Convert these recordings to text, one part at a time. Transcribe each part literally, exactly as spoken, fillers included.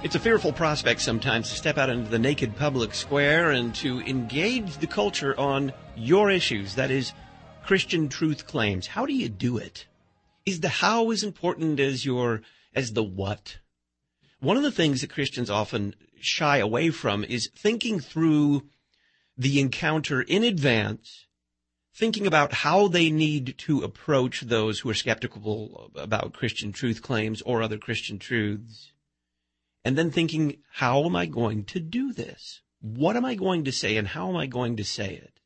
It's a fearful prospect sometimes to step out into the naked public square and to engage the culture on your issues, that is, Christian truth claims. How do you do it? Is the how as important as your as the what? One of the things that Christians often shy away from is thinking through the encounter in advance, thinking about how they need to approach those who are skeptical about Christian truth claims or other Christian truths. And then thinking, how am I going to do this? What am I going to say and how am I going to say it?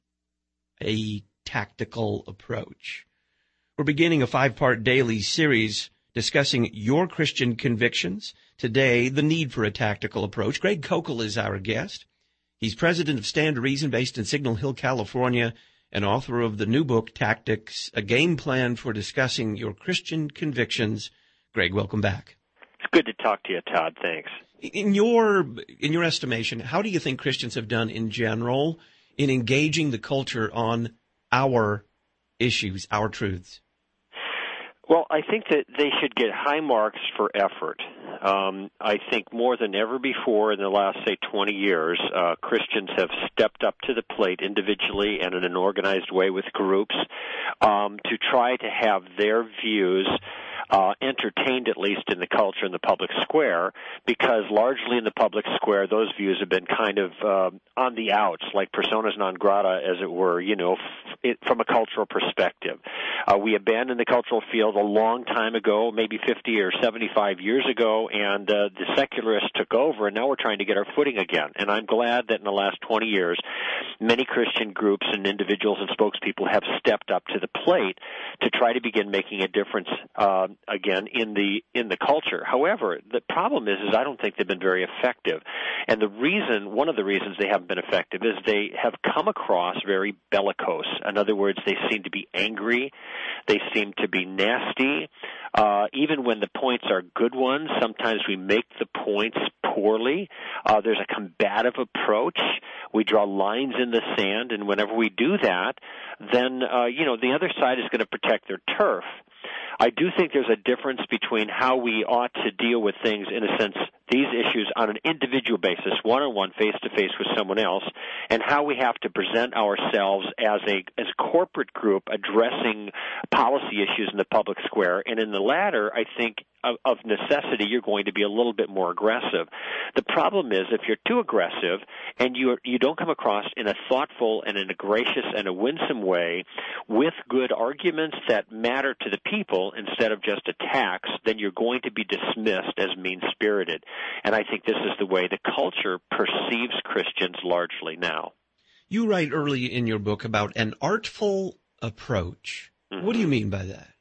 A tactical approach. We're beginning a five-part daily series discussing your Christian convictions. Today, the need for a tactical approach. Greg Koukl is our guest. He's president of Stand to Reason based in Signal Hill, California, and author of the new book, Tactics, a game plan for discussing your Christian convictions. Greg, welcome back. It's good to talk to you, Todd. Thanks. In your in your estimation, how do you think Christians have done in general in engaging the culture on our issues, our truths? Well, I think that they should get high marks for effort. Um, I think more than ever before in the last, say, twenty years, uh, Christians have stepped up to the plate individually and in an organized way with groups um, to try to have their views Uh, entertained, at least in the culture in the public square, because largely in the public square, those views have been kind of uh, on the outs, like personas non grata, as it were, you know, f- it, from a cultural perspective. Uh, we abandoned the cultural field a long time ago, maybe fifty or seventy-five years ago, and uh, the secularists took over, and now we're trying to get our footing again. And I'm glad that in the last twenty years, many Christian groups and individuals and spokespeople have stepped up to the plate to try to begin making a difference uh, again in the in the culture. However, the problem is is I don't think they've been very effective. And the reason, one of the reasons they haven't been effective is they have come across very bellicose. In other words, they seem to be angry. They seem to be nasty. Uh, even when the points are good ones, sometimes we make the points poorly. Uh, there's a combative approach. We draw lines in the sand, and whenever we do that, then, uh, you know, the other side is going to protect their turf. I do think there's a difference between how we ought to deal with things, in a sense, these issues on an individual basis, one-on-one, face-to-face with someone else, and how we have to present ourselves as a as a corporate group addressing policy issues in the public square. And in the latter, I think, of, of necessity, you're going to be a little bit more aggressive. The problem is if you're too aggressive and you you don't come across in a thoughtful and in a gracious and a winsome way with good arguments that matter to the people instead of just attacks, then you're going to be dismissed as mean-spirited. And I think this is the way the culture perceives Christians largely now. You write early in your book about an artful approach. Mm-hmm. What do you mean by that?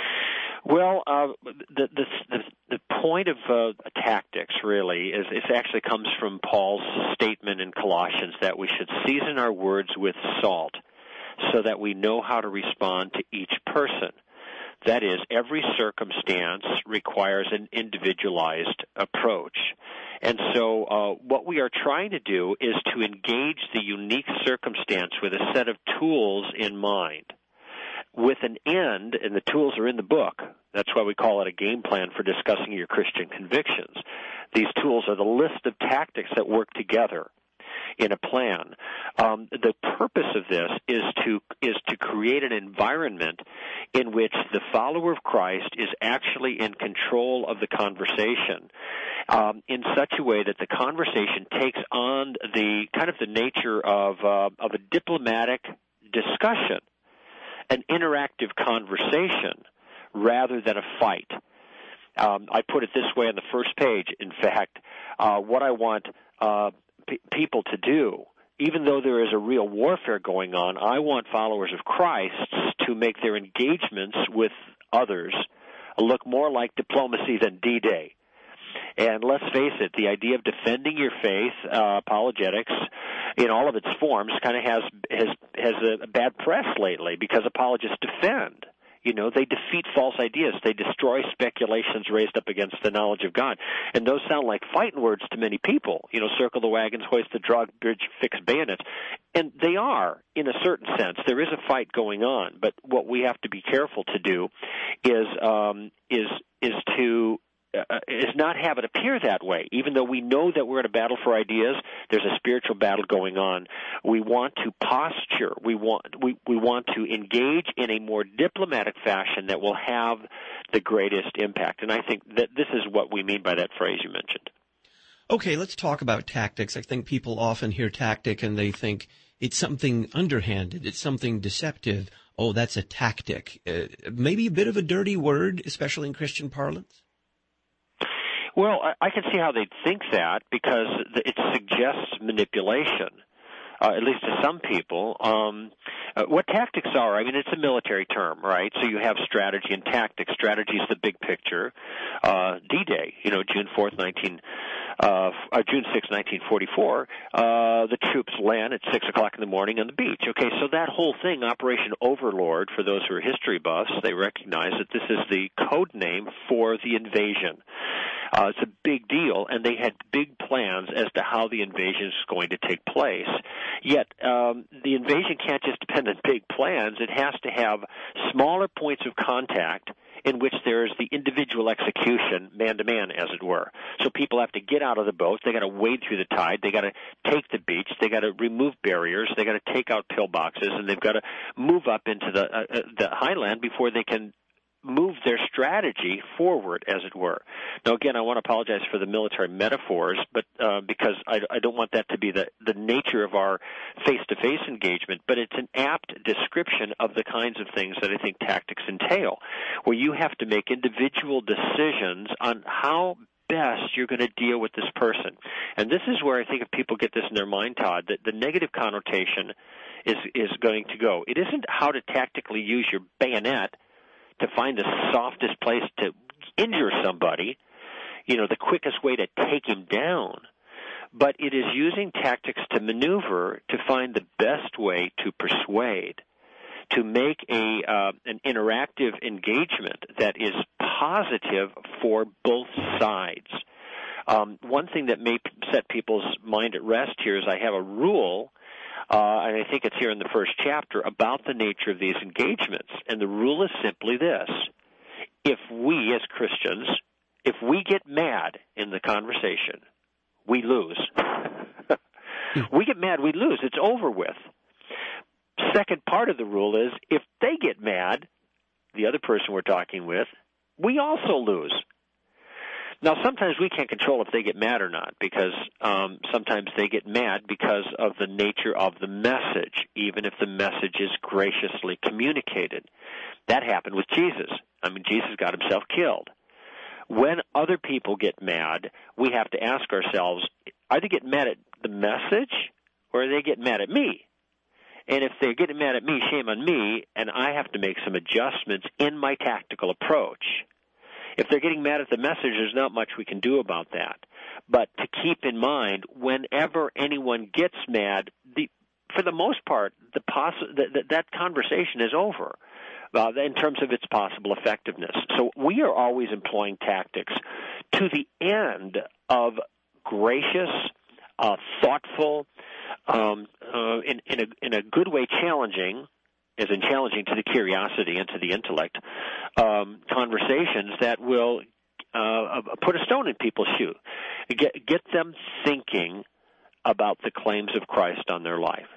Well, uh, the, the the the point of uh, tactics really is it actually comes from Paul's statement in Colossians that we should season our words with salt so that we know how to respond to each person. That is, every circumstance requires an individualized approach. And so uh, what we are trying to do is to engage the unique circumstance with a set of tools in mind, with an end, and the tools are in the book. That's why we call it a game plan for discussing your Christian convictions. These tools are the list of tactics that work together in a plan. Um, the purpose of this is to is to create an environment in which the follower of Christ is actually in control of the conversation um, in such a way that the conversation takes on the kind of the nature of uh, of a diplomatic discussion, an interactive conversation, rather than a fight. Um, I put it this way on the first page. In fact, uh, what I want uh, p- people to do, even though there is a real warfare going on, I want followers of Christ to make their engagements with others look more like diplomacy than D-Day. And let's face it, the idea of defending your faith, uh, apologetics, in all of its forms, kind of has has has a bad press lately because apologists defend. You know, they defeat false ideas. They destroy speculations raised up against the knowledge of God. And those sound like fighting words to many people. You know, circle the wagons, hoist the drawbridge, fix bayonets. And they are, in a certain sense. There is a fight going on. But what we have to be careful to do is um, is is to uh, is not have it appear that way. Even though we know that we're in a battle for ideas, there's a spiritual battle going on. We want to posture. We want we, we want to engage in a more diplomatic fashion that will have the greatest impact. And I think that this is what we mean by that phrase you mentioned. Okay, let's talk about tactics. I think people often hear tactic and they think it's something underhanded. It's something deceptive. Oh, that's a tactic. Uh, maybe a bit of a dirty word, especially in Christian parlance? Well, I, I can see how they'd think that because it suggests manipulation. Uh, at least to some people. Um, uh, what tactics are, I mean, it's a military term, right? So you have strategy and tactics. Strategy is the big picture. Uh, D-Day, you know, June fourth, nineteen, uh, uh, June sixth, nineteen forty-four, uh, the troops land at six o'clock in the morning on the beach. Okay, so that whole thing, Operation Overlord, for those who are history buffs, they recognize that this is the code name for the invasion. Uh, it's a big deal, and they had big plans as to how the invasion is going to take place. Yet, um, the invasion can't just depend on big plans. It has to have smaller points of contact in which there is the individual execution, man-to-man, as it were. So people have to get out of the boat. They got to wade through the tide. They got to take the beach. They got to remove barriers. They got to take out pillboxes, and they've got to move up into the uh, uh, the highland before they can move their strategy forward, as it were. Now, again, I want to apologize for the military metaphors, but uh, because I, I don't want that to be the, the nature of our face-to-face engagement, but it's an apt description of the kinds of things that I think tactics entail, where you have to make individual decisions on how best you're going to deal with this person. And this is where I think if people get this in their mind, Todd, that the negative connotation is, is going to go. It isn't how to tactically use your bayonet to find the softest place to injure somebody, you know, the quickest way to take him down. But it is using tactics to maneuver to find the best way to persuade, to make a uh, an interactive engagement that is positive for both sides. Um, one thing that may set people's mind at rest here is I have a rule, Uh, and I think it's here in the first chapter, about the nature of these engagements. And the rule is simply this. If we, as Christians, if we get mad in the conversation, we lose. We get mad, we lose. It's over with. Second part of the rule is, if they get mad, the other person we're talking with, we also lose. Now, sometimes we can't control if they get mad or not, because um, sometimes they get mad because of the nature of the message, even if the message is graciously communicated. That happened with Jesus. I mean, Jesus got himself killed. When other people get mad, we have to ask ourselves, are they getting mad at the message, or are they getting mad at me? And if they're getting mad at me, shame on me, and I have to make some adjustments in my tactical approach. If they're getting mad at the message, there's not much we can do about that. But to keep in mind, whenever anyone gets mad, the, for the most part, the poss- that, that conversation is over uh, in terms of its possible effectiveness. So we are always employing tactics to the end of gracious, uh, thoughtful, um, uh, in, in, a, in a good way challenging, as in challenging to the curiosity and to the intellect, um, conversations that will uh, put a stone in people's shoe, get, get them thinking about the claims of Christ on their life.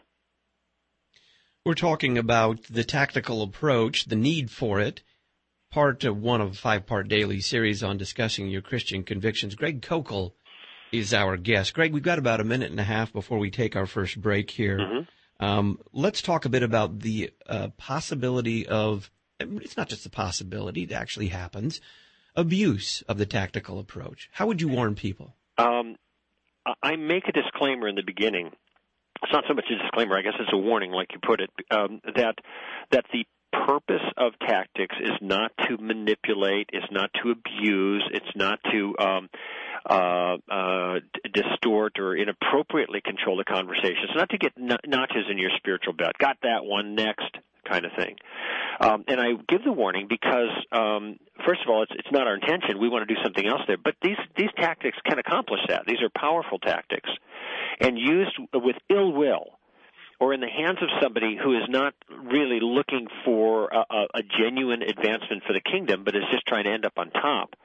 We're talking about the tactical approach, the need for it, part of one of a five-part daily series on discussing your Christian convictions. Greg Koukl is our guest. Greg, we've got about a minute and a half before we take our first break here. Mm-hmm. Um, let's talk a bit about the uh, possibility of, it's not just a possibility, it actually happens, abuse of the tactical approach. How would you warn people? Um, I make a disclaimer in the beginning. It's not so much a disclaimer, I guess it's a warning, like you put it, um, that that the purpose of tactics is not to manipulate, is not to abuse, it's not to um, uh, uh, distort or inappropriately control the conversation. It's not to get n- notches in your spiritual belt. Got that one, next kind of thing. Um, and I give the warning because, um, first of all, it's, it's not our intention. We want to do something else there. But these, these tactics can accomplish that. These are powerful tactics. And used with ill will, or in the hands of somebody who is not really looking for a, a, a genuine advancement for the kingdom, but is just trying to end up on top,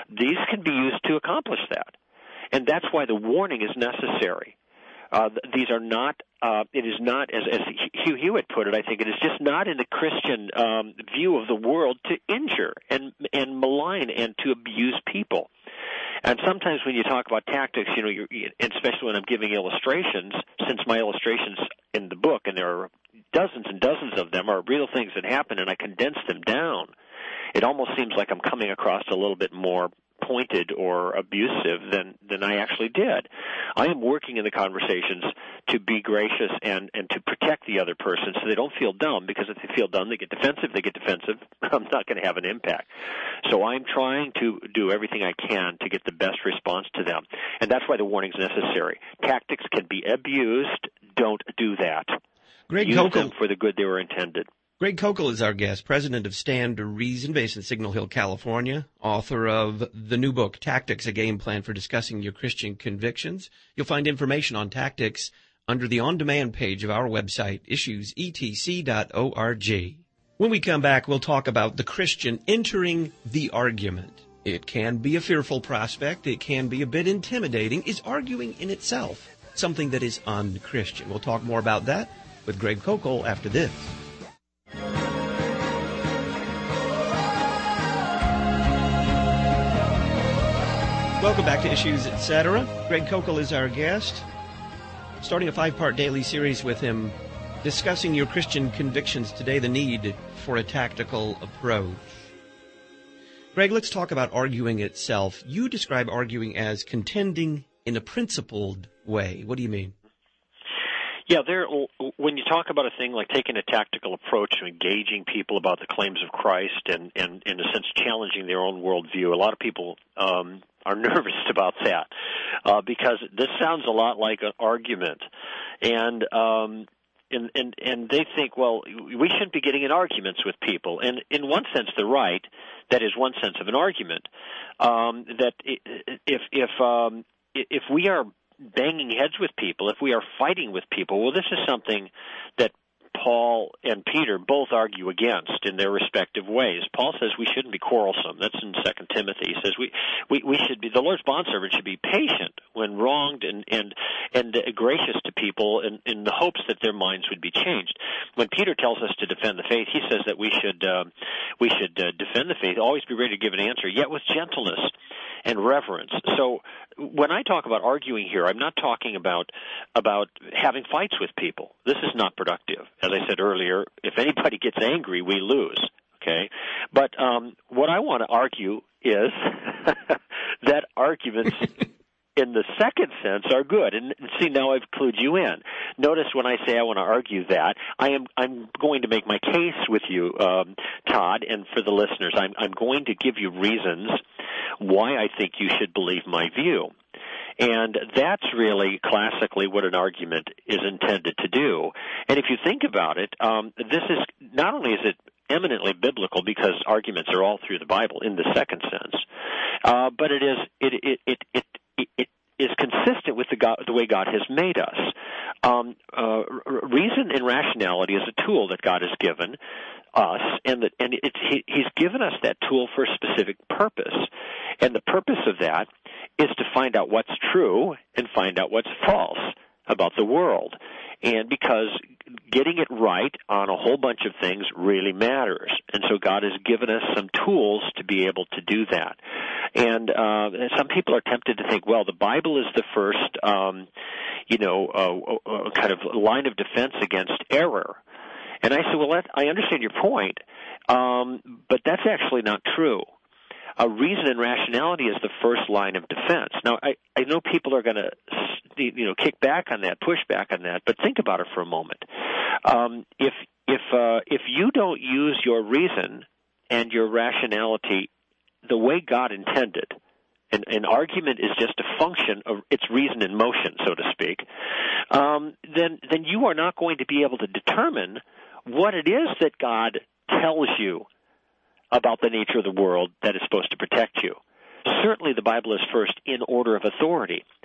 these can be used to accomplish that. And that's why the warning is necessary. Uh, these are not, uh, it is not, as, as Hugh Hewitt put it, I think, it is just not in the Christian um, view of the world to injure and, and malign and to abuse people. And sometimes when you talk about tactics, you know, you're, especially when I'm giving illustrations, since my illustrations in the book, and there are dozens and dozens of them, are real things that happen, and I condense them down, it almost seems like I'm coming across a little bit more pointed or abusive than, than I actually did. I am working in the conversations to be gracious and, and to protect the other person so they don't feel dumb, because if they feel dumb, they get defensive. They get defensive, I'm not going to have an impact. So I'm trying to do everything I can to get the best response to them. And that's why the warning is necessary. Tactics can be abused. Don't do that. Greg Use Koukl. them for the good they were intended. Greg Koukl is our guest, president of Stand to Reason, based in Signal Hill, California, author of the new book, Tactics, A Game Plan for Discussing Your Christian Convictions. You'll find information on tactics under the on-demand page of our website, issues e t c dot org. When we come back, we'll talk about the Christian entering the argument. It can be a fearful prospect. It can be a bit intimidating. Is arguing in itself something that is un-Christian? We'll talk more about that with Greg Koukl after this. Welcome back to Issues, et cetera. Greg Koukl is our guest. Starting a five-part daily series with him, discussing your Christian convictions today, the need for a tactical approach. Greg, let's talk about arguing itself. You describe arguing as contending in a principled way. What do you mean? Yeah, there. When you talk about a thing like taking a tactical approach to engaging people about the claims of Christ and, and in a sense, challenging their own worldview, a lot of people um, are nervous about that uh, because this sounds a lot like an argument, and um, and and and they think, well, we shouldn't be getting in arguments with people. And in one sense, they're right. That is one sense of an argument. Um, that if if um, if we are banging heads with people, if we are fighting with people, well, this is something that Paul and Peter both argue against in their respective ways. Paul says we shouldn't be quarrelsome. That's in Second Timothy. He says we, we, we should be, the Lord's bondservant should be patient when wronged and, and, and gracious to people in, in the hopes that their minds would be changed. When Peter tells us to defend the faith, he says that we should, uh, we should uh, defend the faith, always be ready to give an answer, yet with gentleness and reverence. So when I talk about arguing here, I'm not talking about about having fights with people. This is not productive. As I said earlier, if anybody gets angry, we lose. Okay? But um, what I want to argue is that arguments in the second sense are good. And see, now I've clued you in. Notice when I say I want to argue that, I am I'm going to make my case with you, um, Todd, and for the listeners, I'm I'm going to give you reasons why I think you should believe my view. And that's really classically what an argument is intended to do. And if you think about it, um, this is not only is it eminently biblical because arguments are all through the Bible in the second sense, uh, but it is it it it it, it, it is consistent with the, God, the way God has made us. Um, uh, reason and rationality is a tool that God has given us, and that and it's, he, He's given us that tool for a specific purpose. And the purpose of that is to find out what's true and find out what's false about the world. And because getting it right on a whole bunch of things really matters. And so God has given us some tools to be able to do that. And uh, some people are tempted to think, well, the Bible is the first, um, you know, uh, uh, kind of line of defense against error. And I said, well, that, I understand your point, um, but that's actually not true. Uh, reason and rationality is the first line of defense. Now, I, I know people are going to, you know, kick back on that, push back on that, but think about it for a moment. Um, if if uh, if you don't use your reason and your rationality the way God intended, and an argument is just a function of its reason in motion, so to speak, um, then then you are not going to be able to determine what it is that God tells you about the nature of the world that is supposed to protect you. Certainly the Bible is first in order of authority.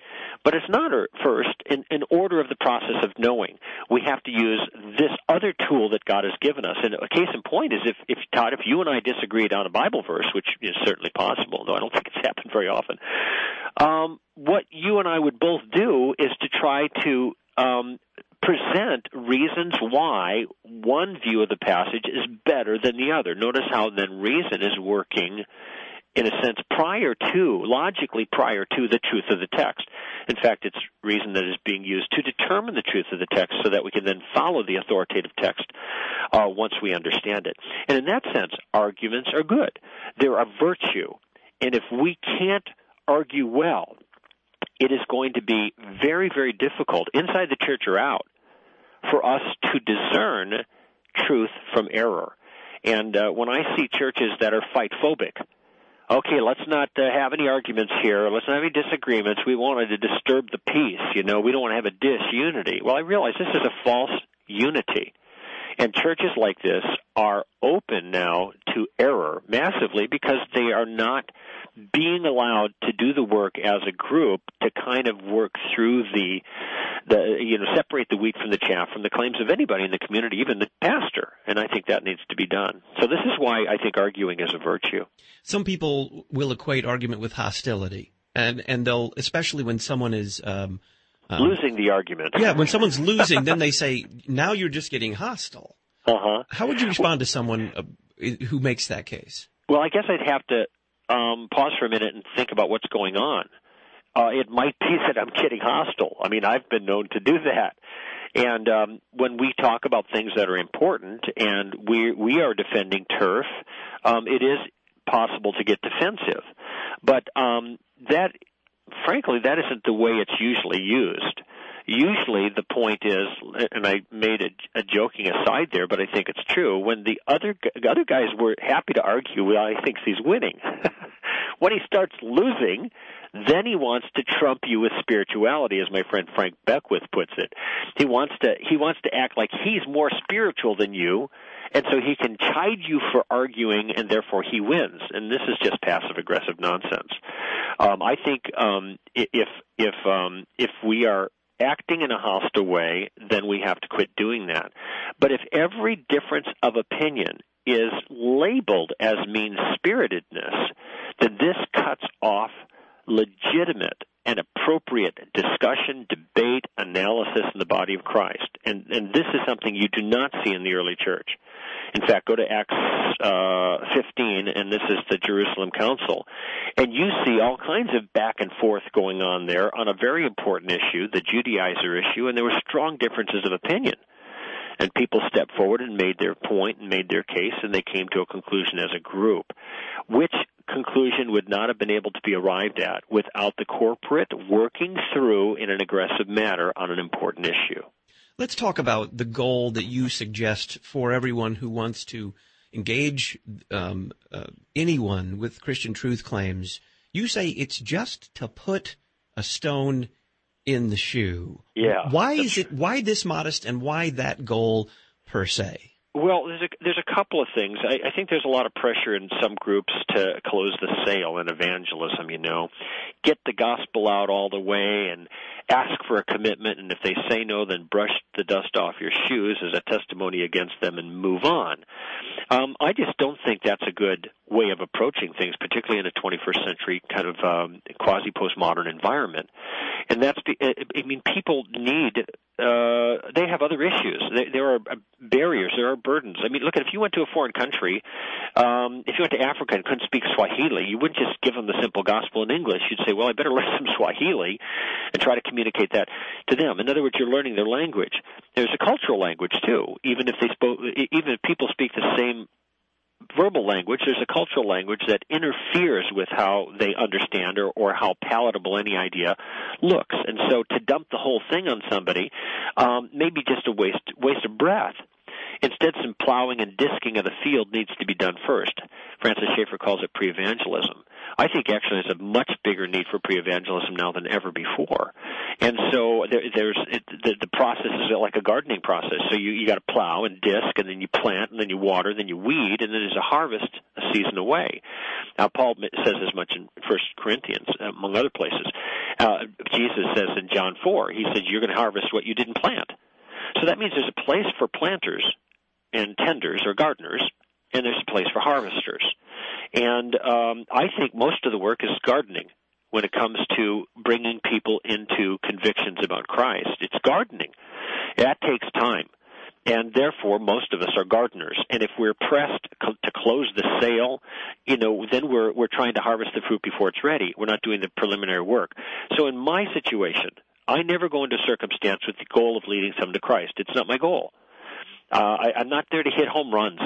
But it's not first in, in order of the process of knowing. We have to use this other tool that God has given us. And a case in point is if, if Todd, if you and I disagreed on a Bible verse, which is certainly possible, though I don't think it's happened very often, um, what you and I would both do is to try to um, present reasons why one view of the passage is better than the other. Notice how then reason is working in a sense, prior to, logically prior to the truth of the text. In fact, it's reason that is being used to determine the truth of the text so that we can then follow the authoritative text uh, once we understand it. And in that sense, arguments are good. They're a virtue. And if we can't argue well, it is going to be very, very difficult, inside the church or out, for us to discern truth from error. And uh, when I see churches that are fight-phobic, okay, let's not uh, have any arguments here. Let's not have any disagreements. We wanted to disturb the peace. You know, we don't want to have a disunity. Well, I realize this is a false unity. And churches like this are open now to error massively because they are not being allowed to do the work as a group to kind of work through the, the you know, separate the wheat from the chaff from the claims of anybody in the community, even the pastor. And I think that needs to be done. So this is why I think arguing is a virtue. Some people will equate argument with hostility, and and they'll, especially when someone is um, um, losing the argument. Yeah, when someone's losing, then they say, now you're just getting hostile. Uh-huh. How would you respond to someone uh, who makes that case? Well, I guess I'd have to um, pause for a minute and think about what's going on. Uh, it might be that I'm getting hostile. I mean, I've been known to do that. And um, when we talk about things that are important and we we are defending turf, um, it is possible to get defensive. But um, that, frankly, that isn't the way it's usually used. Usually the point is, and I made a, a joking aside there, but I think it's true, when the other the other guys were happy to argue, well, he thinks he's winning. When he starts losing, then he wants to trump you with spirituality, as my friend Frank Beckwith puts it. He wants to he wants to act like he's more spiritual than you, and so he can chide you for arguing, and therefore he wins. And this is just passive-aggressive nonsense. Um, I think um, if if um, if we are acting in a hostile way, then we have to quit doing that. But if every difference of opinion is labeled as mean-spiritedness, then this cuts off legitimate and appropriate discussion, debate, analysis in the body of Christ. And, and this is something you do not see in the early church. In fact, go to Acts uh, fifteen, and this is the Jerusalem Council, and you see all kinds of back and forth going on there on a very important issue, the Judaizer issue, and there were strong differences of opinion. And people stepped forward and made their point and made their case, and they came to a conclusion as a group, which conclusion would not have been able to be arrived at without the corporate working through in an aggressive manner on an important issue. Let's talk about the goal that you suggest for everyone who wants to engage um, uh, anyone with Christian truth claims. You say it's just to put a stone in the shoe. Yeah. Why is it? Why this modest, and why that goal per se? Well, there's a, there's a couple of things. I, I think there's a lot of pressure in some groups to close the sale in evangelism, you know. Get the gospel out all the way and ask for a commitment, and if they say no, then brush the dust off your shoes as a testimony against them and move on. Um, I just don't think that's a good way of approaching things, particularly in a twenty-first century kind of um, quasi-postmodern environment. And that's, I mean, people need, uh, they have other issues. There are barriers, there are burdens. I mean, look, if you went to a foreign country, um, if you went to Africa and couldn't speak Swahili, you wouldn't just give them the simple gospel in English. You'd say, well, I better learn some Swahili and try to communicate that to them. In other words, you're learning their language. There's a cultural language, too. Even if they spoke, even if people speak the same verbal language, there's a cultural language that interferes with how they understand or, or how palatable any idea looks. And so to dump the whole thing on somebody um, may be just a waste waste of breath. Instead, some plowing and disking of the field needs to be done first. Francis Schaeffer calls it pre-evangelism. I think actually there's a much bigger need for pre-evangelism now than ever before. And so there, there's it, the, the process is like a gardening process. So you, you got to plow and disc, and then you plant, and then you water, and then you weed, and then there's a harvest a season away. Now, Paul says as much in First Corinthians, among other places. Uh, Jesus says in John four, he said, you're going to harvest what you didn't plant. So that means there's a place for planters and tenders or gardeners, and there's a place for harvesters. And um, I think most of the work is gardening when it comes to bringing people into convictions about Christ. It's gardening. That takes time. And therefore, most of us are gardeners. And if we're pressed to close the sale, you know, then we're we're trying to harvest the fruit before it's ready. We're not doing the preliminary work. So in my situation, I never go into circumstance with the goal of leading someone to Christ. It's not my goal. Uh, I, I'm not there to hit home runs.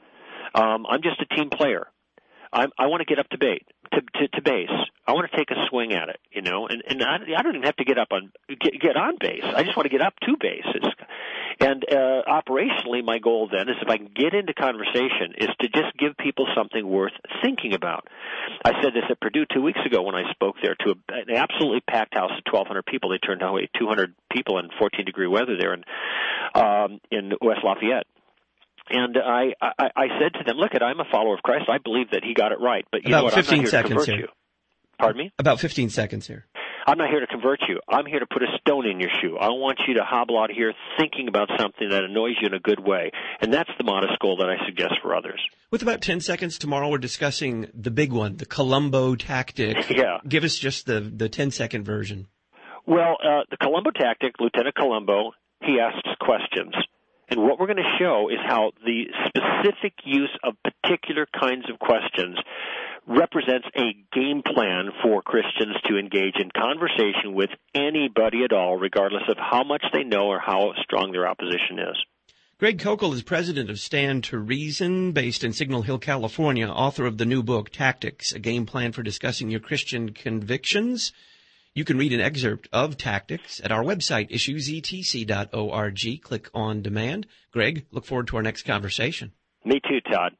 Um, I'm just a team player. I'm, I want to get up to bait, to, to, to base. I want to take a swing at it, you know, and, and I, I don't even have to get up on get, get on base. I just want to get up to base. It's, and uh, operationally, my goal then is if I can get into conversation, is to just give people something worth thinking about. I said this at Purdue two weeks ago when I spoke there to a, an absolutely packed house of twelve hundred people. They turned out two hundred people in fourteen degree weather there in um, in West Lafayette. And I, I, I said to them, look, I'm a follower of Christ. I believe that he got it right. But you About know what? fifteen I'm not here seconds to convert here. you. Pardon me? About fifteen seconds here. I'm not here to convert you. I'm here to put a stone in your shoe. I want you to hobble out here thinking about something that annoys you in a good way. And that's the modest goal that I suggest for others. With about ten seconds tomorrow, we're discussing the big one, the Columbo tactic. Yeah. Give us just the, the ten-second version. Well, uh, the Columbo tactic, Lieutenant Columbo, he asks questions. And what we're going to show is how the specific use of particular kinds of questions represents a game plan for Christians to engage in conversation with anybody at all, regardless of how much they know or how strong their opposition is. Greg Koukl is president of Stand to Reason, based in Signal Hill, California, author of the new book, Tactics, a Game Plan for Discussing Your Christian Convictions. You can read an excerpt of Tactics at our website, issues e t c dot org. Click on demand. Greg, look forward to our next conversation. Me too, Todd.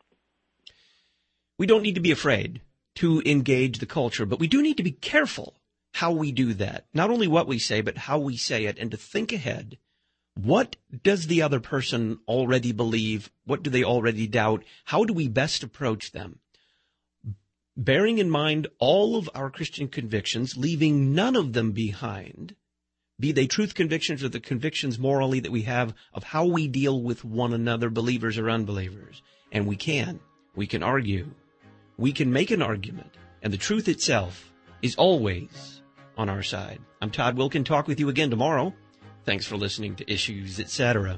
We don't need to be afraid to engage the culture, but we do need to be careful how we do that. Not only what we say, but how we say it, and to think ahead. What does the other person already believe? What do they already doubt? How do we best approach them? Bearing in mind all of our Christian convictions, leaving none of them behind, be they truth convictions or the convictions morally that we have of how we deal with one another, believers or unbelievers. And we can. We can argue. We can make an argument. And the truth itself is always on our side. I'm Todd Wilkin. Talk with you again tomorrow. Thanks for listening to Issues, et cetera.